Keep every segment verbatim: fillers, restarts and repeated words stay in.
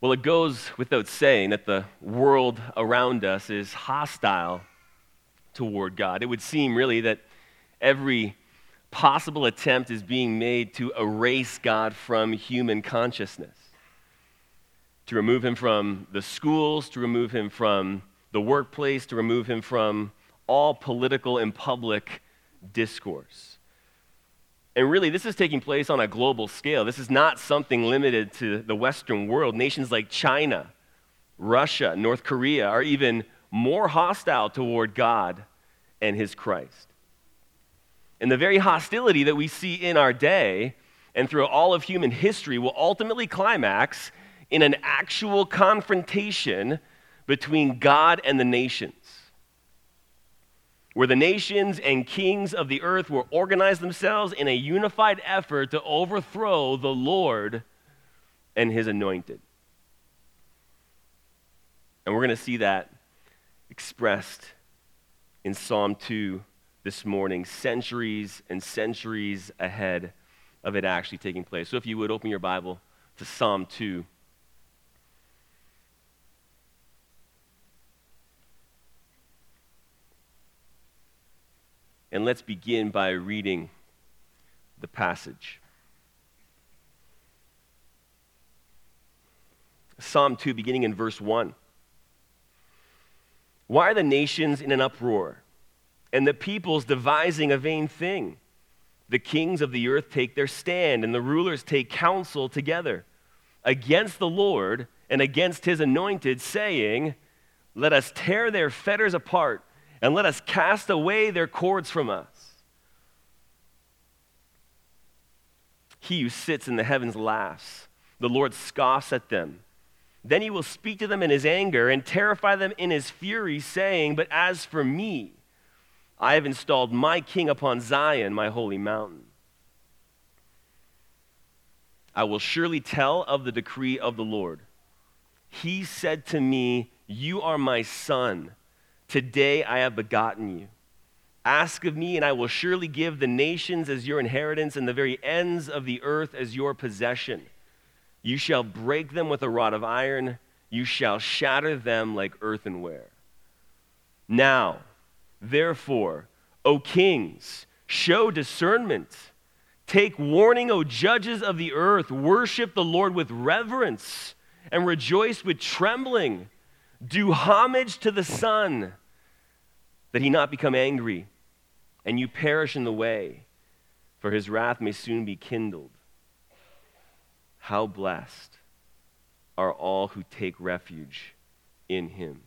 Well, it goes without saying that the world around us is hostile toward God. It would seem really that every possible attempt is being made to erase God from human consciousness, to remove him from the schools, to remove him from the workplace, to remove him from all political and public discourse. And really, this is taking place on a global scale. This is not something limited to the Western world. Nations like China, Russia, North Korea are even more hostile toward God and his Christ. And the very hostility that we see in our day and through all of human history will ultimately climax in an actual confrontation between God and the nations, where the nations and kings of the earth will organize themselves in a unified effort to overthrow the Lord and his anointed. And we're going to see that expressed in Psalm two this morning, centuries and centuries ahead of it actually taking place. So if you would, open your Bible to Psalm two. And let's begin by reading the passage. Psalm two, beginning in verse one. Why are the nations in an uproar, and the peoples devising a vain thing? The kings of the earth take their stand, and the rulers take counsel together against the Lord and against his anointed, saying, let us tear their fetters apart, and let us cast away their cords from us. He who sits in the heavens laughs. The Lord scoffs at them. Then he will speak to them in his anger and terrify them in his fury, saying, but as for me, I have installed my king upon Zion, my holy mountain. I will surely tell of the decree of the Lord. He said to me, you are my son. Today I have begotten you. Ask of me, and I will surely give the nations as your inheritance and the very ends of the earth as your possession. You shall break them with a rod of iron. You shall shatter them like earthenware. Now, therefore, O kings, show discernment. Take warning, O judges of the earth. Worship the Lord with reverence and rejoice with trembling. Do homage to the Son, that he not become angry, and you perish in the way, for his wrath may soon be kindled. How blessed are all who take refuge in him.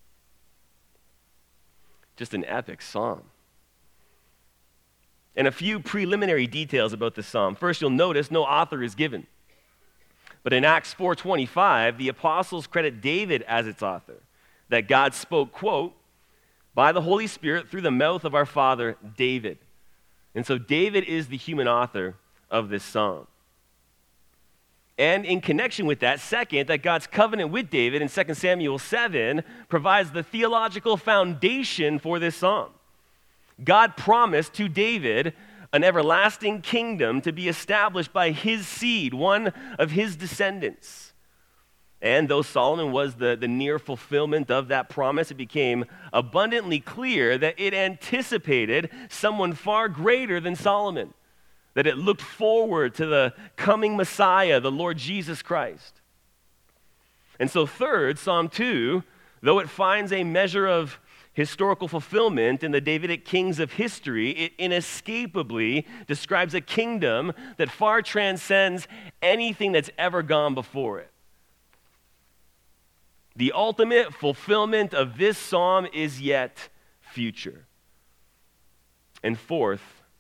Just an epic psalm. And a few preliminary details about this psalm. First, you'll notice no author is given. But in Acts four twenty-five, the apostles credit David as its author, that God spoke, quote, by the Holy Spirit through the mouth of our father David. And so David is the human author of this psalm. And in connection with that, second, that God's covenant with David in Second Samuel seven provides the theological foundation for this psalm. God promised to David an everlasting kingdom to be established by his seed, one of his descendants. And though Solomon was the, the near fulfillment of that promise, it became abundantly clear that it anticipated someone far greater than Solomon, that it looked forward to the coming Messiah, the Lord Jesus Christ. And so third, Psalm two, though it finds a measure of historical fulfillment in the Davidic kings of history, it inescapably describes a kingdom that far transcends anything that's ever gone before it. The ultimate fulfillment of this psalm is yet future. And fourth,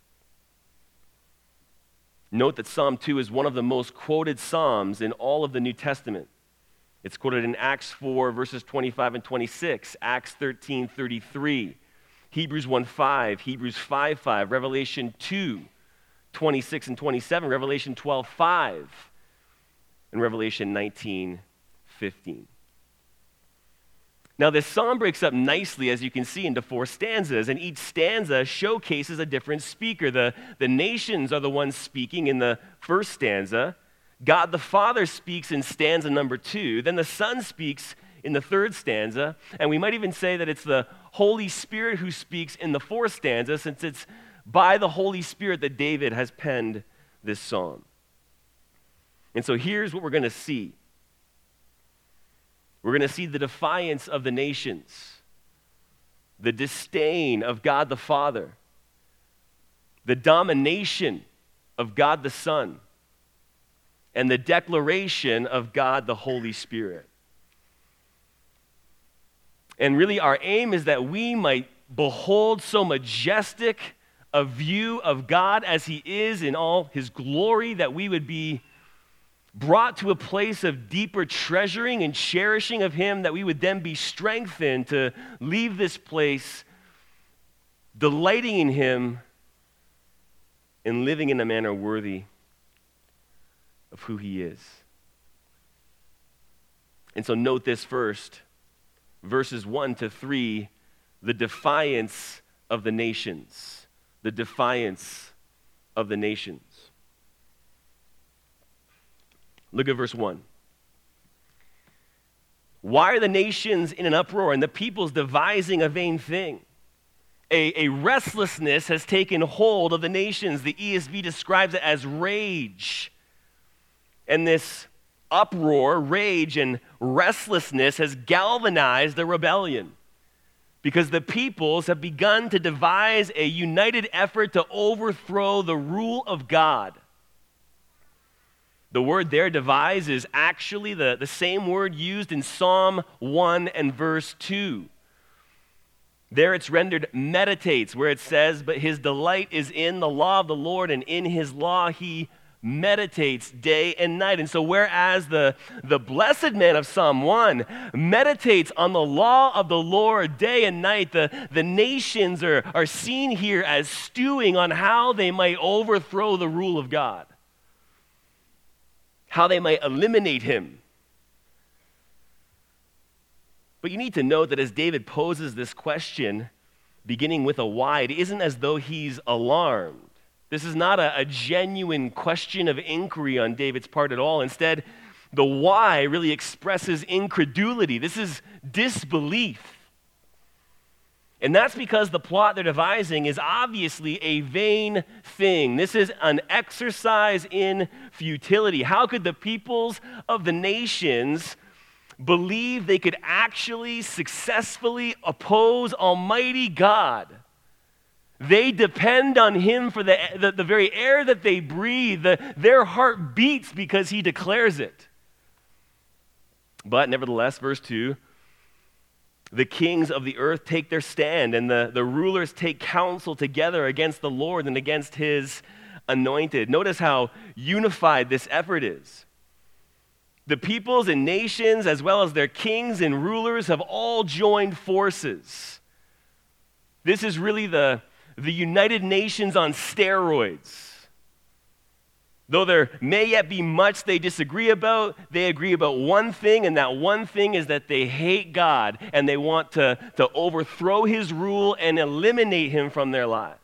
note that Psalm two is one of the most quoted psalms in all of the New Testament. It's quoted in Acts four, verses twenty-five and twenty-six, Acts thirteen, thirty-three, Hebrews one five, Hebrews five five, Revelation two, twenty-six and twenty-seven, Revelation twelve five, and Revelation nineteen fifteen. Now, this psalm breaks up nicely, as you can see, into four stanzas, and each stanza showcases a different speaker. The, the nations are the ones speaking in the first stanza. God the Father speaks in stanza number two. Then the Son speaks in the third stanza. And we might even say that it's the Holy Spirit who speaks in the fourth stanza, since it's by the Holy Spirit that David has penned this psalm. And so here's what we're going to see. We're going to see the defiance of the nations, the disdain of God the Father, the domination of God the Son, and the declaration of God the Holy Spirit. And really, our aim is that we might behold so majestic a view of God as he is in all his glory, that we would be brought to a place of deeper treasuring and cherishing of him, that we would then be strengthened to leave this place delighting in him and living in a manner worthy of who he is. And so note this first, verses one to three, the defiance of the nations. The defiance of the nations. Look at verse one. Why are the nations in an uproar and the peoples devising a vain thing? A, a restlessness has taken hold of the nations. The E S V describes it as rage. And this uproar, rage, and restlessness has galvanized the rebellion, because the peoples have begun to devise a united effort to overthrow the rule of God. The word there, devise, is actually the, the same word used in Psalm one and verse two. There it's rendered meditates, where it says, but his delight is in the law of the Lord, and in his law he meditates day and night. And so whereas the, the blessed man of Psalm one meditates on the law of the Lord day and night, the, the nations are, are seen here as stewing on how they might overthrow the rule of God, how they might eliminate him. But you need to note that as David poses this question, beginning with a why, it isn't as though he's alarmed. This is not a, a genuine question of inquiry on David's part at all. Instead, the why really expresses incredulity. This is disbelief. And that's because the plot they're devising is obviously a vain thing. This is an exercise in futility. How could the peoples of the nations believe they could actually successfully oppose Almighty God? They depend on him for the, the, the very air that they breathe. The, their heart beats because he declares it. But nevertheless, verse two, the kings of the earth take their stand, and the, the rulers take counsel together against the Lord and against his anointed. Notice how unified this effort is. The peoples and nations, as well as their kings and rulers, have all joined forces. This is really the, the United Nations on steroids. Though there may yet be much they disagree about, they agree about one thing, and that one thing is that they hate God, and they want to, to overthrow his rule and eliminate him from their lives.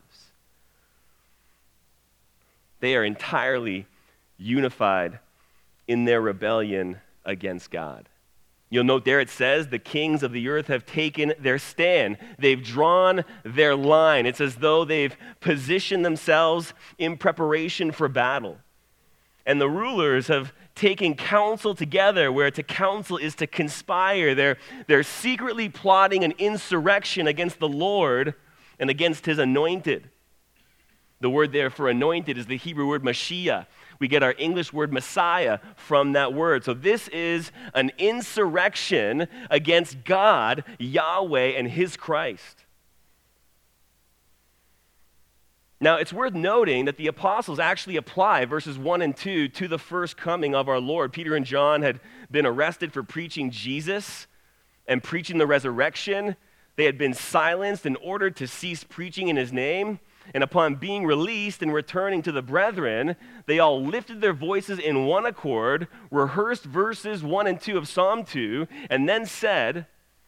They are entirely unified in their rebellion against God. You'll note there it says, the kings of the earth have taken their stand. They've drawn their line. It's as though they've positioned themselves in preparation for battle. And the rulers have taken counsel together, where to counsel is to conspire. They're, they're secretly plotting an insurrection against the Lord and against his anointed. The word there for anointed is the Hebrew word Mashiach. We get our English word Messiah from that word. So this is an insurrection against God, Yahweh, and his Christ. Now, it's worth noting that the apostles actually apply verses one and two to the first coming of our Lord. Peter and John had been arrested for preaching Jesus and preaching the resurrection. They had been silenced and ordered to cease preaching in his name. And upon being released and returning to the brethren, they all lifted their voices in one accord, rehearsed verses one and two of Psalm two, and then said,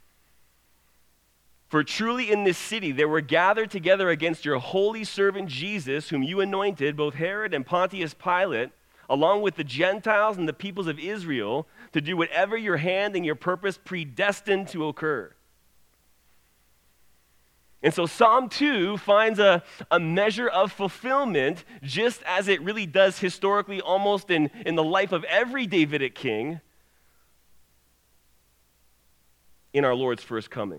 "For truly in this city there were gathered together against your holy servant Jesus, whom you anointed, both Herod and Pontius Pilate, along with the Gentiles and the peoples of Israel, to do whatever your hand and your purpose predestined to occur. And so Psalm two finds a, a measure of fulfillment, just as it really does historically almost in, in the life of every Davidic king, in our Lord's first coming.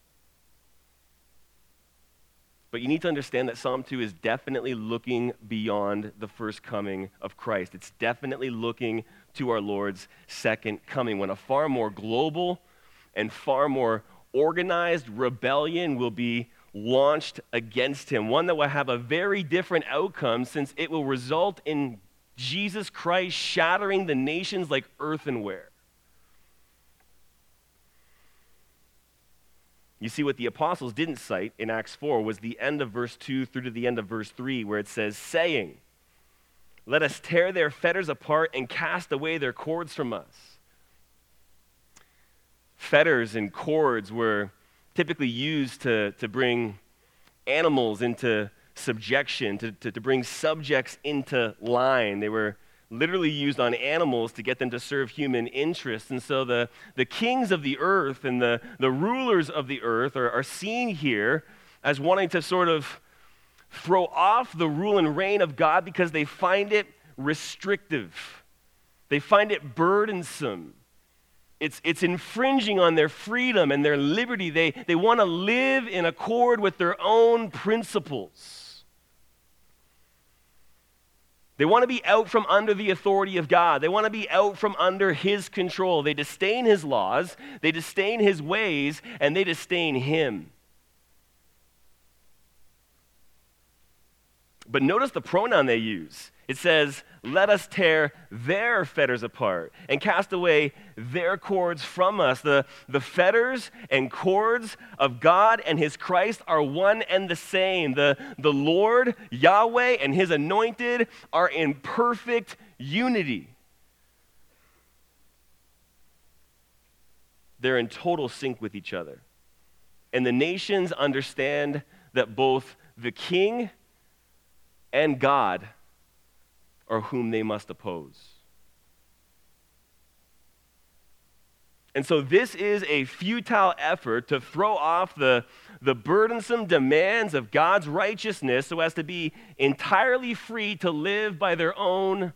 But you need to understand that Psalm two is definitely looking beyond the first coming of Christ. It's definitely looking to our Lord's second coming, when a far more global and far more organized rebellion will be launched against him, one that will have a very different outcome, since it will result in Jesus Christ shattering the nations like earthenware. You see, what the apostles didn't cite in Acts four was the end of verse two through to the end of verse three, where it says, saying, let us tear their fetters apart and cast away their cords from us. Fetters and cords were typically used to, to bring animals into subjection, to, to, to bring subjects into line. They were literally used on animals to get them to serve human interests. And so the, the kings of the earth and the, the rulers of the earth are, are seen here as wanting to sort of throw off the rule and reign of God because they find it restrictive. They find it burdensome. It's, it's infringing on their freedom and their liberty. They, they want to live in accord with their own principles. They want to be out from under the authority of God. They want to be out from under his control. They disdain his laws, they disdain his ways, and they disdain him. But notice the pronoun they use. It says, let us tear their fetters apart and cast away their cords from us. The, the fetters and cords of God and his Christ are one and the same. The, the Lord, Yahweh, and his anointed are in perfect unity. They're in total sync with each other. And the nations understand that both the king and God are whom they must oppose. And so this is a futile effort to throw off the, the burdensome demands of God's righteousness so as to be entirely free to live by their own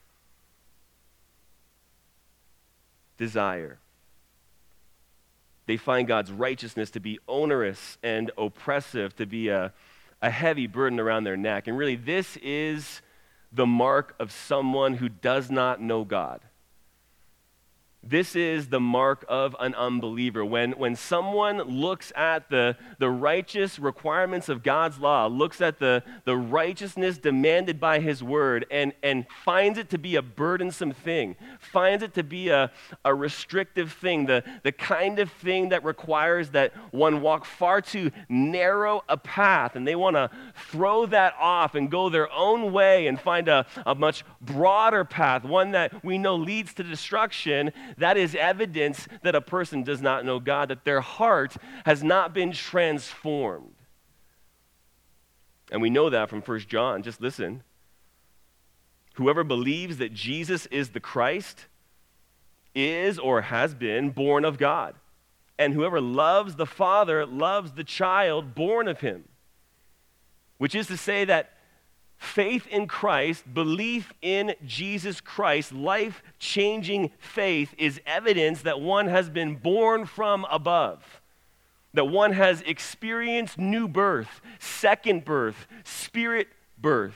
desire. They find God's righteousness to be onerous and oppressive, to be a a heavy burden around their neck. And really, this is the mark of someone who does not know God. This is the mark of an unbeliever. When, when someone looks at the, the righteous requirements of God's law, looks at the, the righteousness demanded by his word, and, and finds it to be a burdensome thing, finds it to be a, a restrictive thing, the, the kind of thing that requires that one walk far too narrow a path, and they want to throw that off and go their own way and find a, a much broader path, one that we know leads to destruction, that is evidence that a person does not know God, that their heart has not been transformed. And we know that from First John. Just listen. Whoever believes that Jesus is the Christ is or has been born of God. And whoever loves the Father loves the child born of him. Which is to say that faith in Christ, belief in Jesus Christ, life-changing faith is evidence that one has been born from above, that one has experienced new birth, second birth, spirit birth.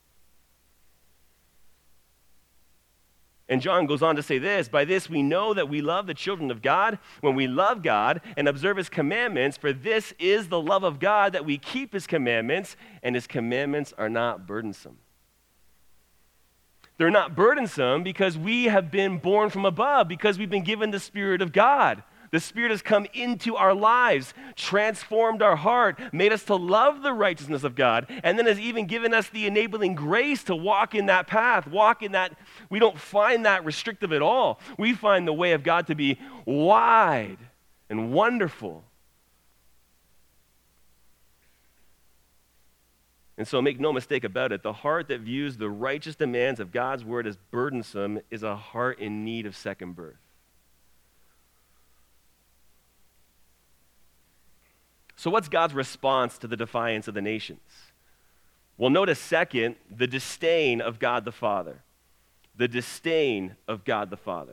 And John goes on to say this, by this we know that we love the children of God when we love God and observe his commandments, for this is the love of God, that we keep his commandments, and his commandments are not burdensome. They're not burdensome because we have been born from above, because we've been given the Spirit of God. The Spirit has come into our lives, transformed our heart, made us to love the righteousness of God, and then has even given us the enabling grace to walk in that path, walk in that. We don't find that restrictive at all. We find the way of God to be wide and wonderful. And so make no mistake about it, the heart that views the righteous demands of God's word as burdensome is a heart in need of second birth. So what's God's response to the defiance of the nations? Well, notice second, the disdain of God the Father. The disdain of God the Father.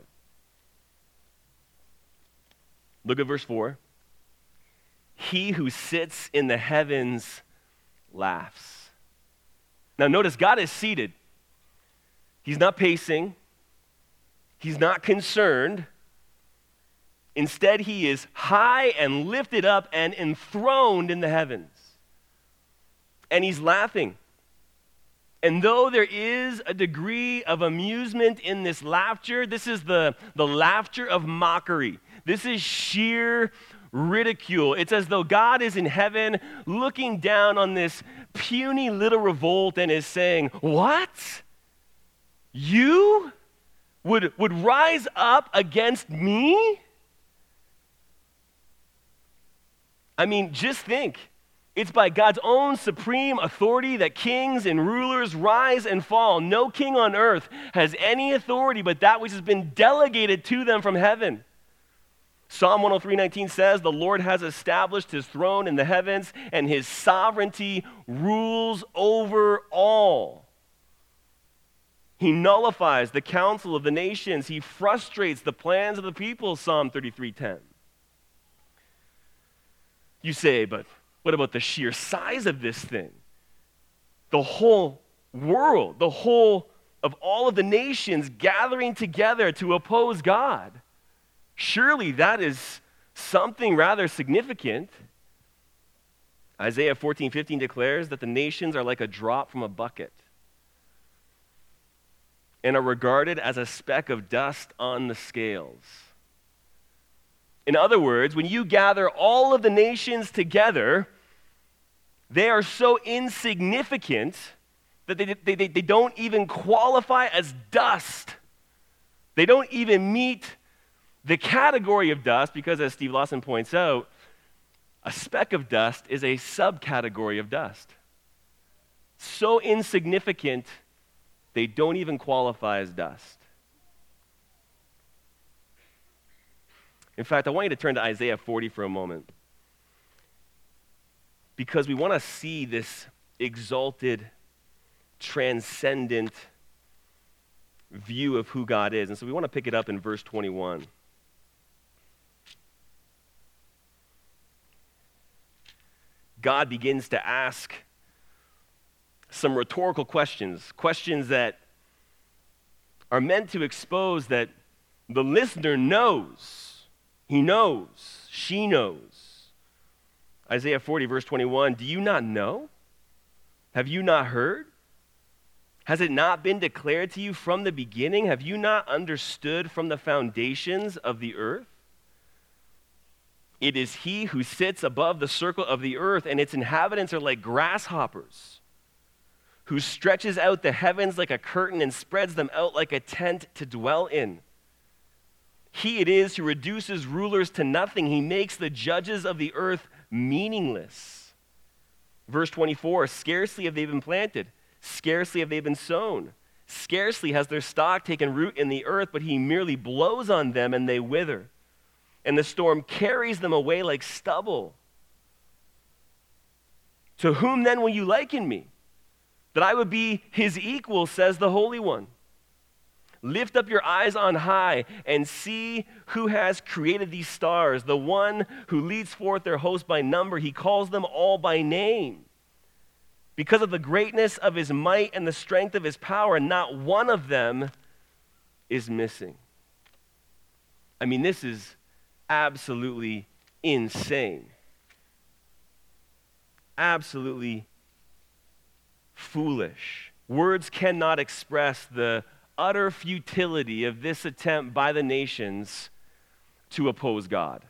Look at verse four. He who sits in the heavens laughs. Now notice God is seated. He's not pacing. He's not concerned. Instead, he is high and lifted up and enthroned in the heavens. And he's laughing. And though there is a degree of amusement in this laughter, this is the, the laughter of mockery. This is sheer ridicule. It's as though God is in heaven looking down on this puny little revolt and is saying, what? You would, would rise up against me? I mean, just think. It's by God's own supreme authority that kings and rulers rise and fall. No king on earth has any authority but that which has been delegated to them from heaven. Psalm one oh three nineteen says, the Lord has established his throne in the heavens, and his sovereignty rules over all. He nullifies the counsel of the nations. He frustrates the plans of the people, Psalm thirty-three ten. You say, but what about the sheer size of this thing? The whole world, the whole of all of the nations gathering together to oppose God. Surely that is something rather significant. Isaiah fourteen fifteen declares that the nations are like a drop from a bucket and are regarded as a speck of dust on the scales. In other words, when you gather all of the nations together, they are so insignificant that they, they, they, they don't even qualify as dust. They don't even meet the category of dust because, as Steve Lawson points out, a speck of dust is a subcategory of dust. So insignificant, they don't even qualify as dust. In fact, I want you to turn to Isaiah forty for a moment, because we want to see this exalted, transcendent view of who God is. And so we want to pick it up in verse twenty-one. God begins to ask some rhetorical questions, questions that are meant to expose that the listener knows. He knows. She knows. Isaiah forty, verse twenty-one, do you not know? Have you not heard? Has it not been declared to you from the beginning? Have you not understood from the foundations of the earth? It is he who sits above the circle of the earth, and its inhabitants are like grasshoppers, who stretches out the heavens like a curtain and spreads them out like a tent to dwell in. He it is who reduces rulers to nothing. He makes the judges of the earth meaningless. Verse twenty-four, scarcely have they been planted, scarcely have they been sown, scarcely has their stock taken root in the earth, but he merely blows on them and they wither, and the storm carries them away like stubble. To whom then will you liken me? That I would be his equal, says the Holy One. Lift up your eyes on high and see who has created these stars, the one who leads forth their host by number. He calls them all by name. Because of the greatness of his might and the strength of his power, not one of them is missing. I mean, this is absolutely insane. Absolutely foolish. Words cannot express the utter futility of this attempt by the nations to oppose God.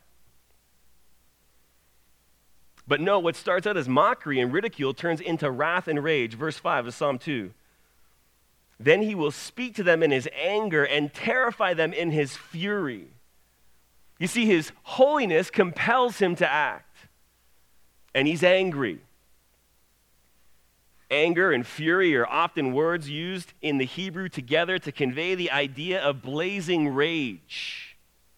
But no, what starts out as mockery and ridicule turns into wrath and rage. Verse five of Psalm two. Then he will speak to them in his anger and terrify them in his fury. You see, his holiness compels him to act, and he's angry. Anger and fury are often words used in the Hebrew together to convey the idea of blazing rage.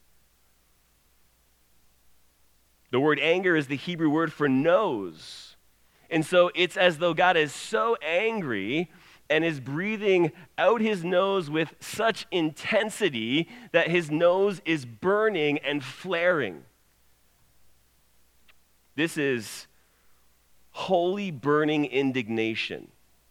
The word anger is the Hebrew word for nose. And so it's as though God is so angry and is breathing out his nose with such intensity that his nose is burning and flaring. This is holy burning indignation.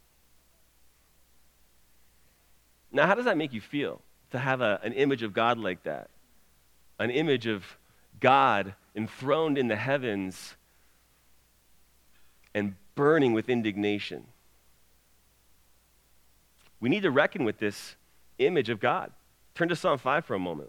Now, how does that make you feel to have a, an image of God like that? An image of God enthroned in the heavens and burning with indignation. We need to reckon with this image of God. Turn to Psalm five for a moment.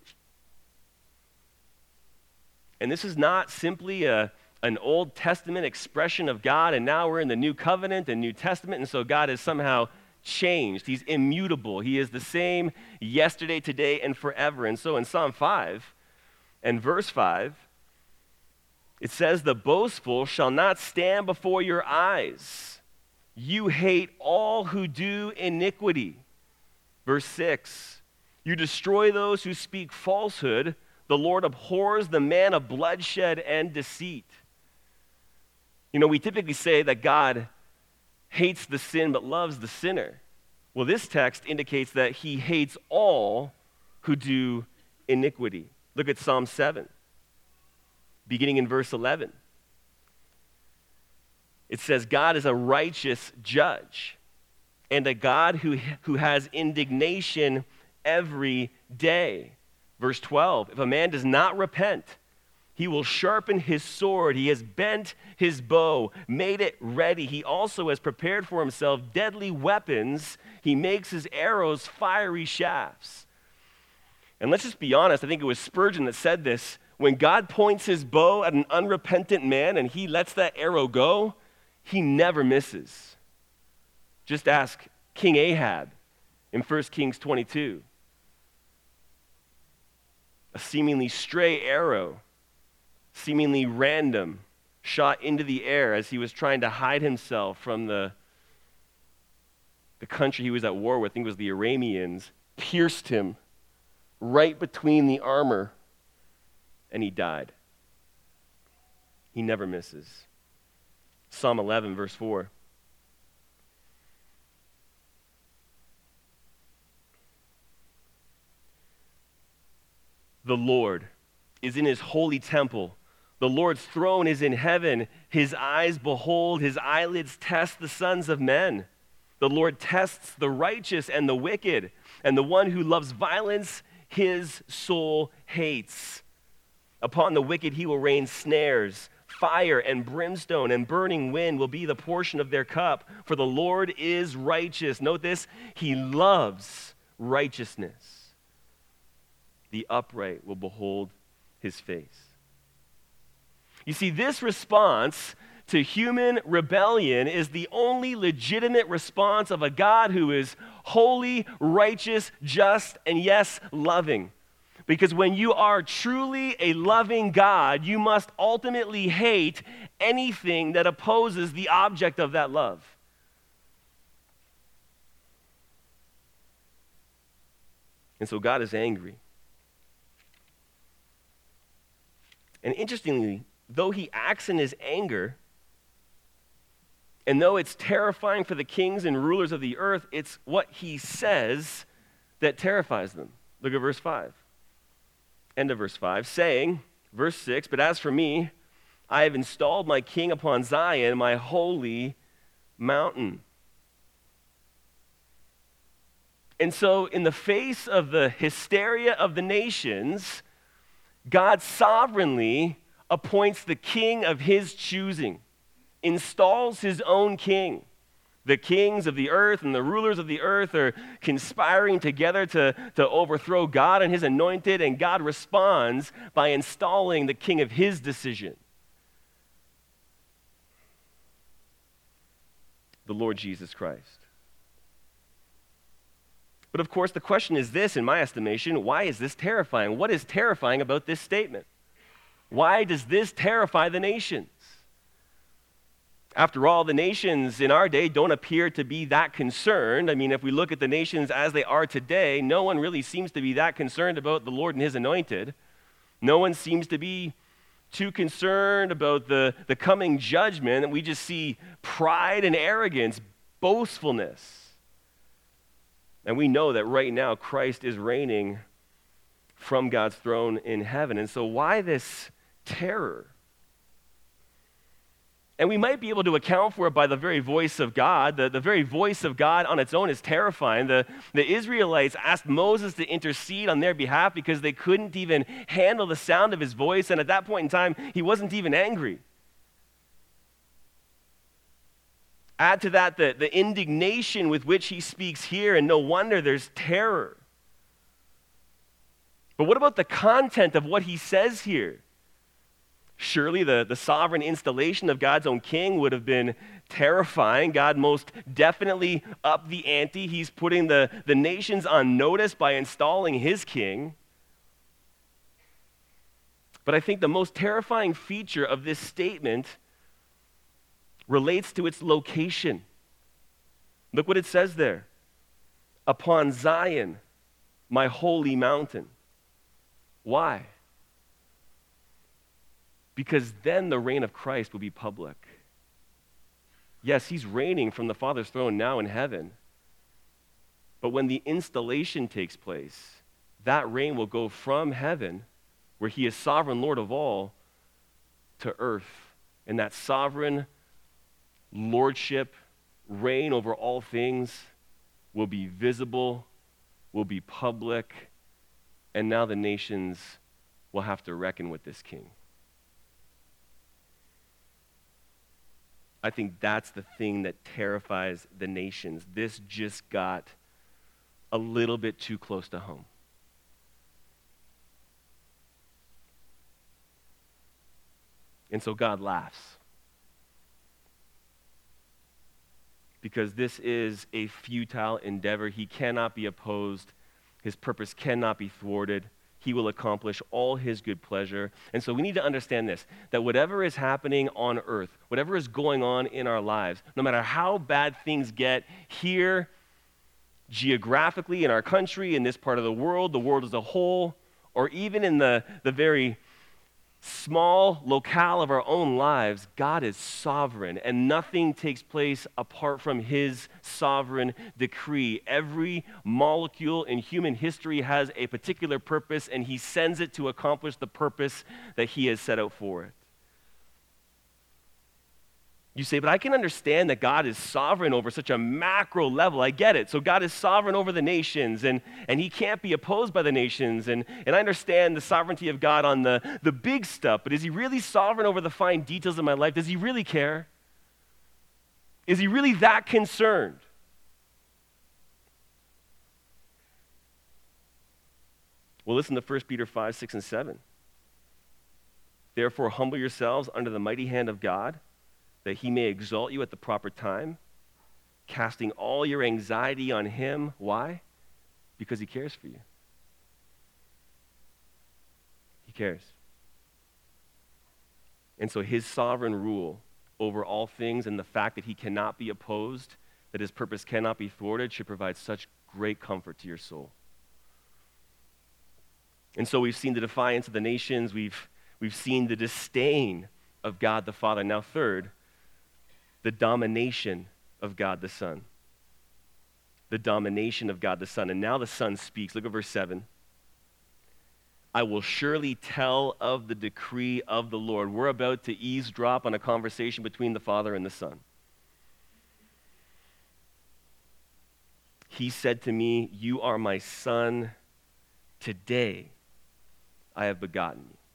And this is not simply a, an Old Testament expression of God, and now we're in the New Covenant and New Testament, and so God is somehow changed. He's immutable. He is the same yesterday, today, and forever. And so in Psalm five and verse five, it says, "The boastful shall not stand before your eyes. You hate all who do iniquity." Verse six, "You destroy those who speak falsehood. The Lord abhors the man of bloodshed and deceit." You know, we typically say that God hates the sin but loves the sinner. Well, this text indicates that he hates all who do iniquity. Look at Psalm seven, beginning in verse eleven. It says, "God is a righteous judge and a God who, who has indignation every day." Verse twelve, "If a man does not repent, he will sharpen his sword. He has bent his bow, made it ready. He also has prepared for himself deadly weapons. He makes his arrows fiery shafts." And let's just be honest, I think it was Spurgeon that said this. When God points his bow at an unrepentant man and he lets that arrow go, he never misses. Just ask King Ahab in First Kings twenty-two. A seemingly stray arrow, seemingly random, shot into the air as he was trying to hide himself from the, the country he was at war with. I think it was the Arameans, pierced him right between the armor, and he died. He never misses. Psalm eleven, verse four. "The Lord is in his holy temple. The Lord's throne is in heaven. His eyes behold, his eyelids test the sons of men. The Lord tests the righteous and the wicked, and the one who loves violence his soul hates. Upon the wicked he will rain snares. Fire and brimstone and burning wind will be the portion of their cup, for the Lord is righteous." Note this, he loves righteousness. The upright will behold his face. You see, this response to human rebellion is the only legitimate response of a God who is holy, righteous, just, and yes, loving. Because when you are truly a loving God, you must ultimately hate anything that opposes the object of that love. And so God is angry. And interestingly, though he acts in his anger, and though it's terrifying for the kings and rulers of the earth, it's what he says that terrifies them. Look at verse five. End of verse five, saying, verse six, "But as for me, I have installed my king upon Zion, my holy mountain." And so in the face of the hysteria of the nations, God sovereignly appoints the king of his choosing, installs his own king. The kings of the earth and the rulers of the earth are conspiring together to, to overthrow God and his anointed, and God responds by installing the king of his decision, the Lord Jesus Christ. But of course, the question is this, in my estimation: why is this terrifying? What is terrifying about this statement? Why does this terrify the nations? After all, the nations in our day don't appear to be that concerned. I mean, if we look at the nations as they are today, no one really seems to be that concerned about the Lord and his anointed. No one seems to be too concerned about the, the coming judgment. We just see pride and arrogance, boastfulness. And we know that right now Christ is reigning from God's throne in heaven. And so why this terror? And we might be able to account for it by the very voice of God. The, the very voice of God on its own is terrifying. The, the Israelites asked Moses to intercede on their behalf because they couldn't even handle the sound of his voice. And at that point in time, he wasn't even angry. Add to that the, the indignation with which he speaks here, and no wonder there's terror. But what about the content of what he says here? Surely the, the sovereign installation of God's own king would have been terrifying. God most definitely upped the ante. He's putting the, the nations on notice by installing his king. But I think the most terrifying feature of this statement relates to its location. Look what it says there. Upon Zion, my holy mountain. Why? Because then the reign of Christ will be public. Yes, he's reigning from the Father's throne now in heaven. But when the installation takes place, that reign will go from heaven, where he is sovereign Lord of all, to earth. And that sovereign lordship, reign over all things, will be visible, will be public, and now the nations will have to reckon with this king. I think that's the thing that terrifies the nations. This just got a little bit too close to home. And so God laughs. Because this is a futile endeavor. He cannot be opposed. His purpose cannot be thwarted. He will accomplish all his good pleasure. And so we need to understand this, that whatever is happening on earth, whatever is going on in our lives, no matter how bad things get here, geographically in our country, in this part of the world, the world as a whole, or even in the, the very small locale of our own lives, God is sovereign, and nothing takes place apart from his sovereign decree. Every molecule in human history has a particular purpose, and he sends it to accomplish the purpose that he has set out for it. You say, but I can understand that God is sovereign over such a macro level. I get it. So God is sovereign over the nations, and, and he can't be opposed by the nations. And, and I understand the sovereignty of God on the, the big stuff, but is he really sovereign over the fine details of my life? Does he really care? Is he really that concerned? Well, listen to First Peter five, six, and seven. Therefore, humble yourselves under the mighty hand of God, that he may exalt you at the proper time, casting all your anxiety on him. Why? Because he cares for you. He cares. And so his sovereign rule over all things and the fact that he cannot be opposed, that his purpose cannot be thwarted, should provide such great comfort to your soul. And so we've seen the defiance of the nations. We've, we've seen the disdain of God the Father. Now third, the domination of God the Son. The domination of God the Son. And now the Son speaks. Look at verse seven. I will surely tell of the decree of the Lord. We're about to eavesdrop on a conversation between the Father and the Son. He said to me, you are my Son. Today I have begotten you.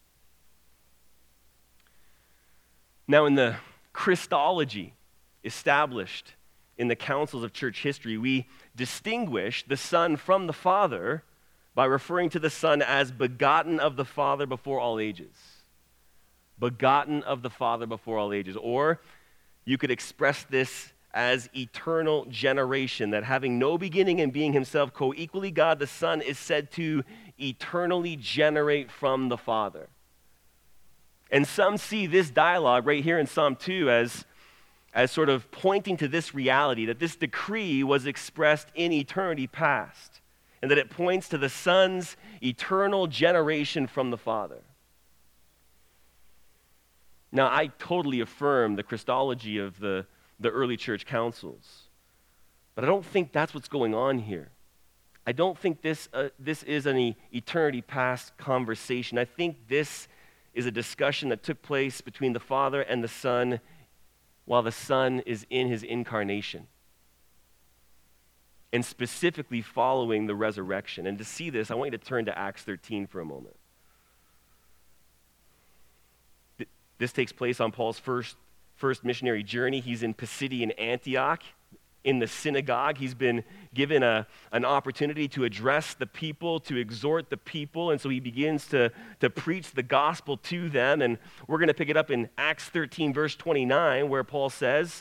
Now in the Christology established in the councils of church history, we distinguish the Son from the Father by referring to the Son as begotten of the Father before all ages. Begotten of the Father before all ages. Or you could express this as eternal generation, that having no beginning and being himself co-equally God, the Son is said to eternally generate from the Father. And some see this dialogue right here in Psalm two as as sort of pointing to this reality, that this decree was expressed in eternity past, and that it points to the Son's eternal generation from the Father. Now, I totally affirm the Christology of the, the early church councils, but I don't think that's what's going on here. I don't think this, uh, this is an e- eternity past conversation. I think this is a discussion that took place between the Father and the Son while the Son is in his incarnation, and specifically following the resurrection. And to see this, I want you to turn to Acts thirteen for a moment. This takes place on Paul's first, first missionary journey. He's in Pisidian Antioch, in the synagogue. He's been given a, an opportunity to address the people, to exhort the people, and so he begins to, to preach the gospel to them. And we're going to pick it up in Acts thirteen, verse twenty-nine, where Paul says,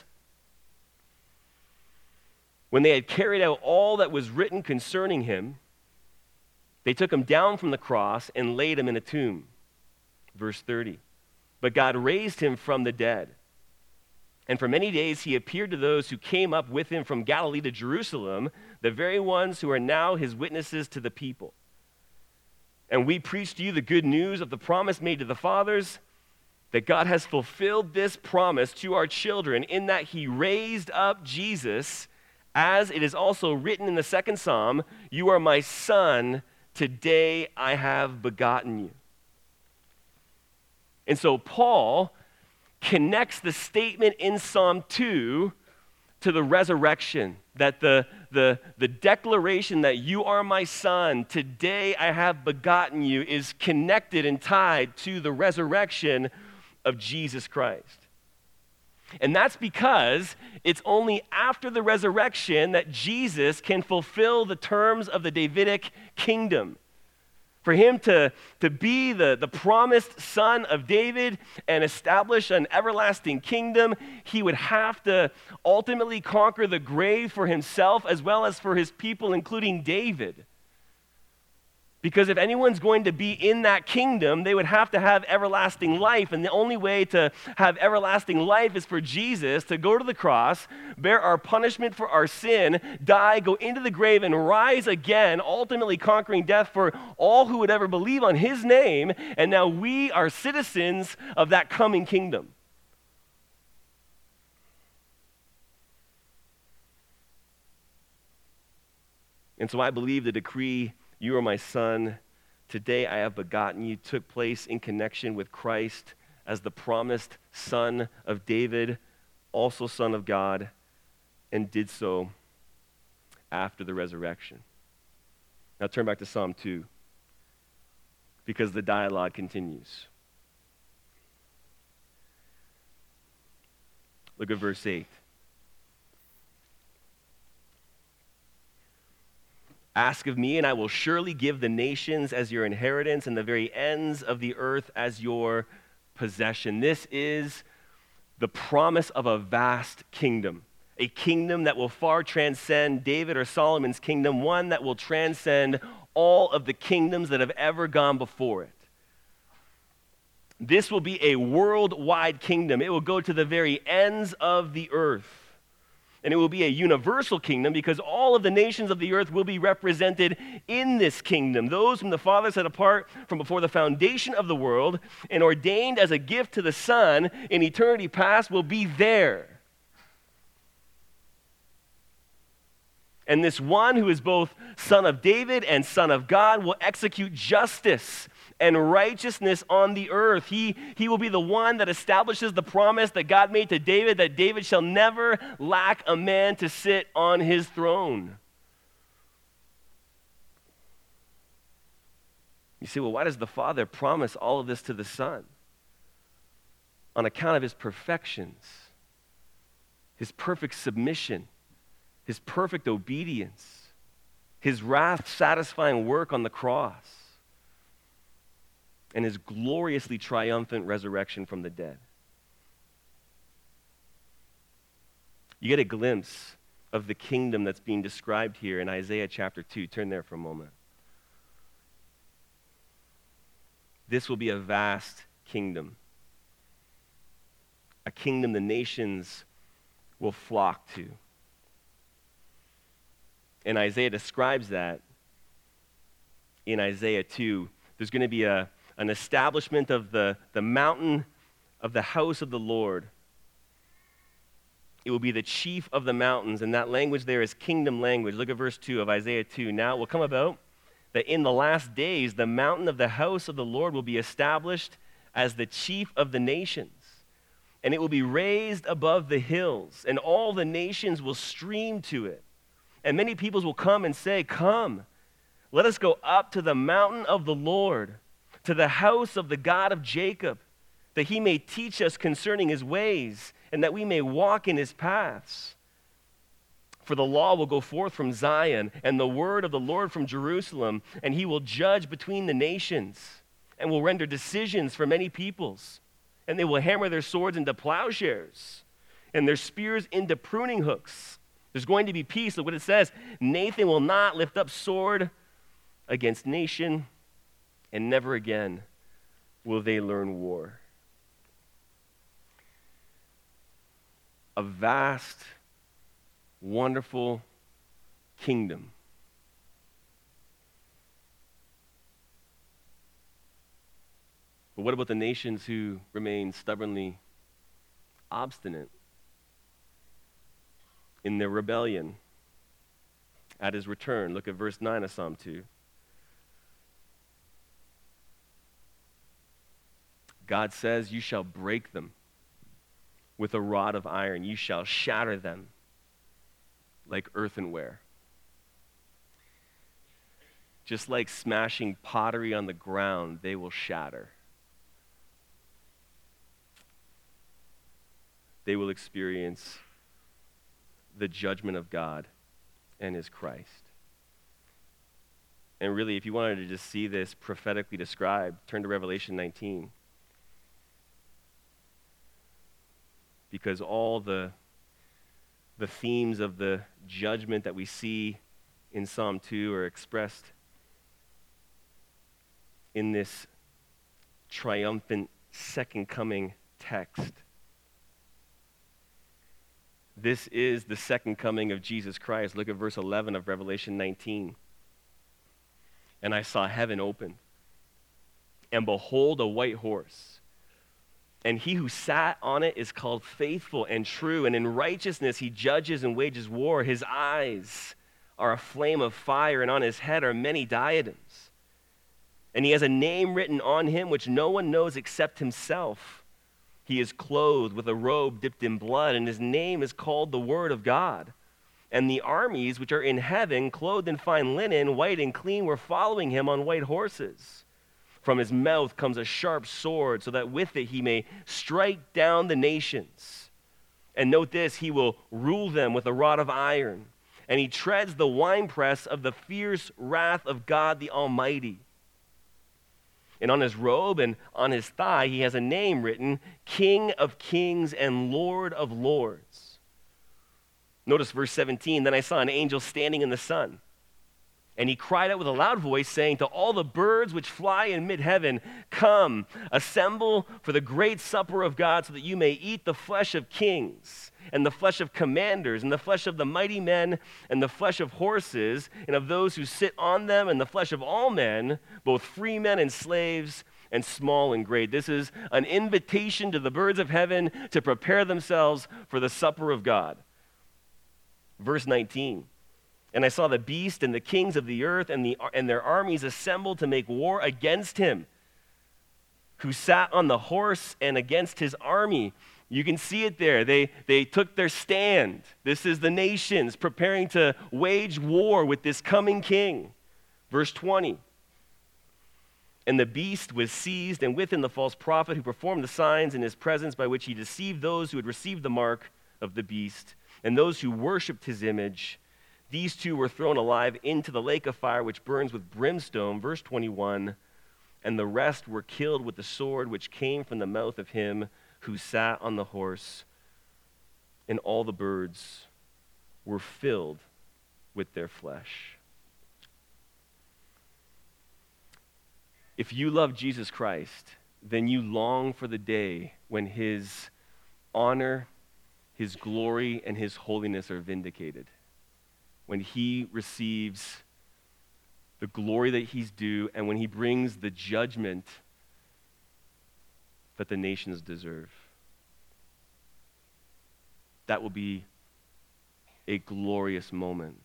"When they had carried out all that was written concerning him, they took him down from the cross and laid him in a tomb." Verse thirty. "But God raised him from the dead. And for many days he appeared to those who came up with him from Galilee to Jerusalem, the very ones who are now his witnesses to the people. And we preach to you the good news of the promise made to the fathers, that God has fulfilled this promise to our children in that he raised up Jesus, as it is also written in the second Psalm, 'You are my son, today I have begotten you.'" And so Paul connects the statement in Psalm two to the resurrection, that the, the, the declaration that "you are my son, today I have begotten you" is connected and tied to the resurrection of Jesus Christ. And that's because it's only after the resurrection that Jesus can fulfill the terms of the Davidic kingdom. For him to, to be the, the promised son of David and establish an everlasting kingdom, he would have to ultimately conquer the grave for himself as well as for his people, including David. Because if anyone's going to be in that kingdom, they would have to have everlasting life. And the only way to have everlasting life is for Jesus to go to the cross, bear our punishment for our sin, die, go into the grave, and rise again, ultimately conquering death for all who would ever believe on his name. And now we are citizens of that coming kingdom. And so I believe the decree, "You are my son, today I have begotten you," took place in connection with Christ as the promised son of David, also son of God, and did so after the resurrection. Now turn back to Psalm two, because the dialogue continues. Look at verse eight. "Ask of me, and I will surely give the nations as your inheritance and the very ends of the earth as your possession." This is the promise of a vast kingdom, a kingdom that will far transcend David or Solomon's kingdom, one that will transcend all of the kingdoms that have ever gone before it. This will be a worldwide kingdom. It will go to the very ends of the earth. And it will be a universal kingdom because all of the nations of the earth will be represented in this kingdom. Those whom the Father set apart from before the foundation of the world and ordained as a gift to the Son in eternity past will be there. And this one who is both son of David and son of God will execute justice and righteousness on the earth. He, he will be the one that establishes the promise that God made to David, that David shall never lack a man to sit on his throne. You say, well, why does the Father promise all of this to the Son? On account of his perfections, his perfect submission, his perfect obedience, his wrath-satisfying work on the cross, and his gloriously triumphant resurrection from the dead. You get a glimpse of the kingdom that's being described here in Isaiah chapter two. Turn there for a moment. This will be a vast kingdom, a kingdom the nations will flock to. And Isaiah describes that in Isaiah two. There's going to be a, an establishment of the, the mountain of the house of the Lord. It will be the chief of the mountains, and that language there is kingdom language. Look at verse two of Isaiah two. Now it will come about that in the last days the mountain of the house of the Lord will be established as the chief of the nations, and it will be raised above the hills, and all the nations will stream to it. And many peoples will come and say, "Come, let us go up to the mountain of the Lord, to the house of the God of Jacob, that he may teach us concerning his ways, and that we may walk in his paths. For the law will go forth from Zion, and the word of the Lord from Jerusalem, and he will judge between the nations, and will render decisions for many peoples. And they will hammer their swords into plowshares, and their spears into pruning hooks." There's going to be peace. Look what it says. "Nathan will not lift up sword against nation, and never again will they learn war." A vast, wonderful kingdom. But what about the nations who remain stubbornly obstinate in their rebellion at his return? Look at verse nine of Psalm two. God says, "You shall break them with a rod of iron. You shall shatter them like earthenware." Just like smashing pottery on the ground, they will shatter. They will experience the judgment of God and his Christ. And really, if you wanted to just see this prophetically described, turn to Revelation nineteen. Because all the, the themes of the judgment that we see in Psalm two are expressed in this triumphant second coming text. This is the second coming of Jesus Christ. Look at verse eleven of Revelation nineteen. "And I saw heaven open, and behold, a white horse. And he who sat on it is called Faithful and True, and in righteousness he judges and wages war. His eyes are a flame of fire, and on his head are many diadems. And he has a name written on him which no one knows except himself. He is clothed with a robe dipped in blood, and his name is called the Word of God. And the armies which are in heaven, clothed in fine linen, white and clean, were following him on white horses. From his mouth comes a sharp sword, so that with it he may strike down the nations. And note this, he will rule them with a rod of iron, and he treads the winepress of the fierce wrath of God the Almighty. And on his robe and on his thigh he has a name written, King of Kings and Lord of Lords." Notice verse seventeen, "Then I saw an angel standing in the sun, and he cried out with a loud voice, saying to all the birds which fly in mid-heaven, 'Come, assemble for the great supper of God, so that you may eat the flesh of kings, and the flesh of commanders, and the flesh of the mighty men, and the flesh of horses, and of those who sit on them, and the flesh of all men, both free men and slaves, and small and great.'" This is an invitation to the birds of heaven to prepare themselves for the supper of God. Verse nineteen, "And I saw the beast and the kings of the earth and, the, and their armies assembled to make war against him, who sat on the horse, and against his army." You can see it there. They, they took their stand. This is the nations preparing to wage war with this coming king. Verse twenty, "And the beast was seized, and with him the false prophet who performed the signs in his presence, by which he deceived those who had received the mark of the beast and those who worshipped his image. These two were thrown alive into the lake of fire, which burns with brimstone." Verse twenty-one, "And the rest were killed with the sword which came from the mouth of him who sat on the horse, and all the birds were filled with their flesh." If you love Jesus Christ, then you long for the day when his honor his glory and his holiness are vindicated. When he receives the glory that he's due, and when he brings the judgment that the nations deserve. That will be a glorious moment.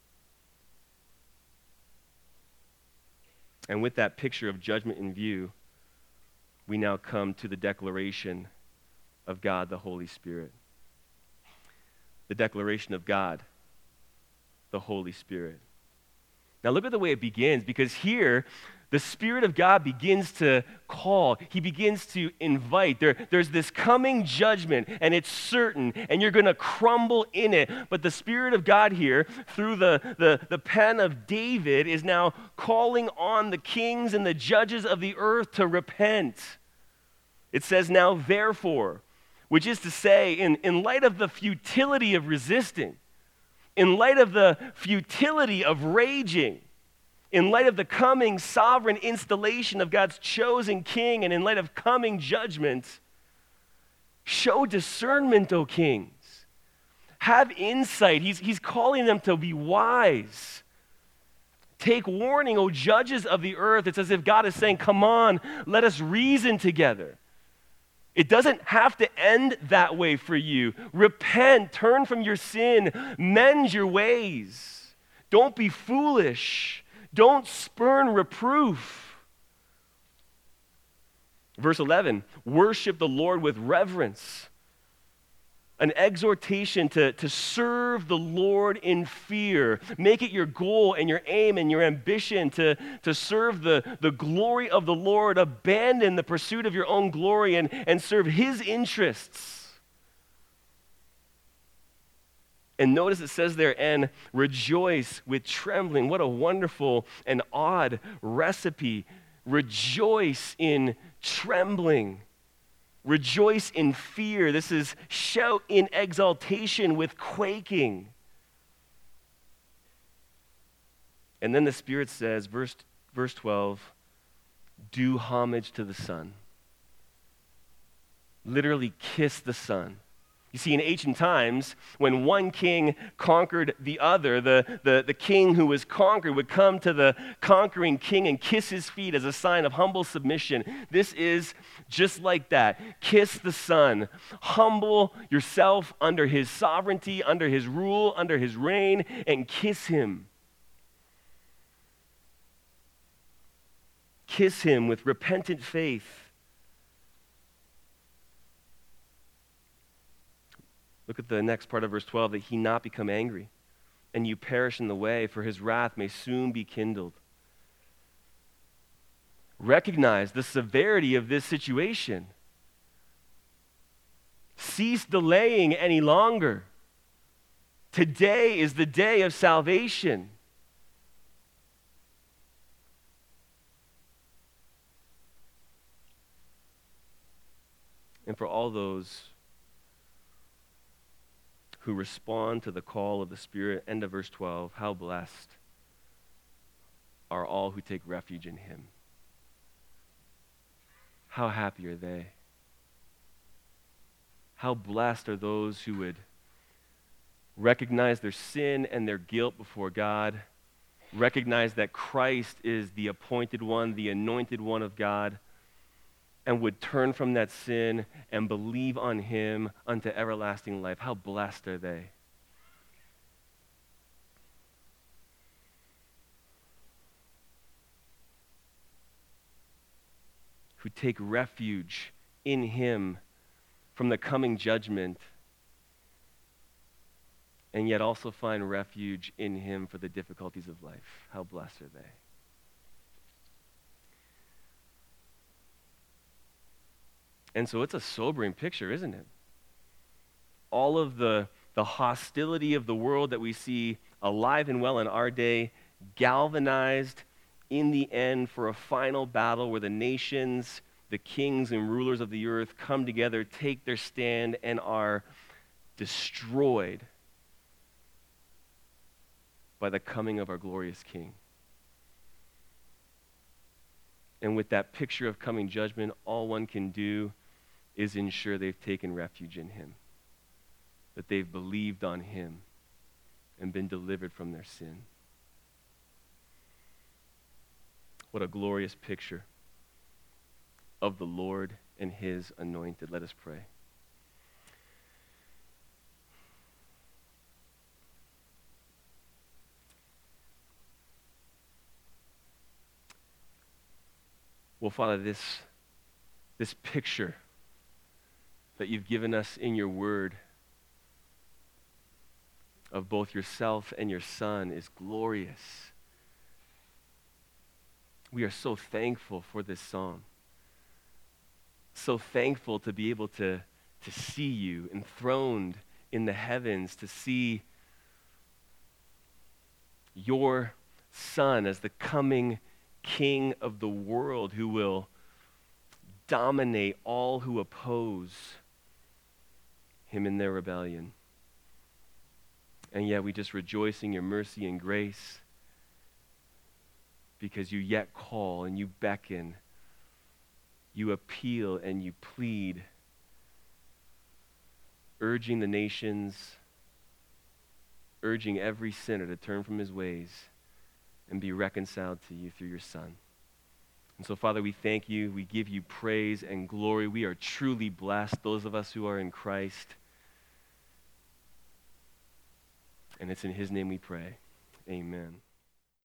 And with that picture of judgment in view, we now come to the declaration of God, the Holy Spirit. The declaration of God, the Holy Spirit. Now look at the way it begins, because here, the Spirit of God begins to call. He begins to invite. There, there's this coming judgment, and it's certain, and you're going to crumble in it. But the Spirit of God here, through the, the, the pen of David, is now calling on the kings and the judges of the earth to repent. It says, now therefore, which is to say, in, in light of the futility of resisting, in light of the futility of raging, in light of the coming sovereign installation of God's chosen king, and in light of coming judgment, show discernment, O kings. Have insight. He's, he's calling them to be wise. Take warning, O judges of the earth. It's as if God is saying, come on, let us reason together. It doesn't have to end that way for you. Repent, turn from your sin, mend your ways. Don't be foolish. Don't spurn reproof. Verse eleven, worship the Lord with reverence. An exhortation to, to serve the Lord in fear. Make it your goal and your aim and your ambition to, to serve the, the glory of the Lord. Abandon the pursuit of your own glory and, and serve his interests. And notice it says there, and rejoice with trembling. What a wonderful and odd recipe. Rejoice in trembling. Rejoice in fear. This is shout in exaltation with quaking. And then the Spirit says, verse, verse twelve, do homage to the Son. Literally kiss the Son. You see, in ancient times, when one king conquered the other, the, the, the king who was conquered would come to the conquering king and kiss his feet as a sign of humble submission. This is just like that. Kiss the Son. Humble yourself under his sovereignty, under his rule, under his reign, and kiss him. Kiss him with repentant faith. Look at the next part of verse twelve, that he not become angry, and you perish in the way, for his wrath may soon be kindled. Recognize the severity of this situation. Cease delaying any longer. Today is the day of salvation. And for all those who respond to the call of the Spirit, end of verse twelve, how blessed are all who take refuge in him. How happy are they? How blessed are those who would recognize their sin and their guilt before God, recognize that Christ is the appointed one, the anointed one of God, and would turn from that sin and believe on him unto everlasting life. How blessed are they? Who take refuge in him from the coming judgment, and yet also find refuge in him for the difficulties of life. How blessed are they? And so it's a sobering picture, isn't it? All of the, the hostility of the world that we see alive and well in our day, galvanized in the end for a final battle where the nations, the kings and rulers of the earth come together, take their stand, and are destroyed by the coming of our glorious King. And with that picture of coming judgment, all one can do is ensure they've taken refuge in him. that they've believed on him and been delivered from their sin. What a glorious picture of the Lord and his anointed. Let us pray. Well, Father, this, this picture that you've given us in your word of both yourself and your Son is glorious. We are so thankful for this song. So thankful to be able to, to see you enthroned in the heavens, to see your Son as the coming King of the world who will dominate all who oppose him in their rebellion. And yet we just rejoice in your mercy and grace because you yet call and you beckon, you appeal and you plead, urging the nations, urging every sinner to turn from his ways and be reconciled to you through your Son. And so, Father, we thank you. We give you praise and glory. We are truly blessed, those of us who are in Christ. And it's in his name we pray. Amen.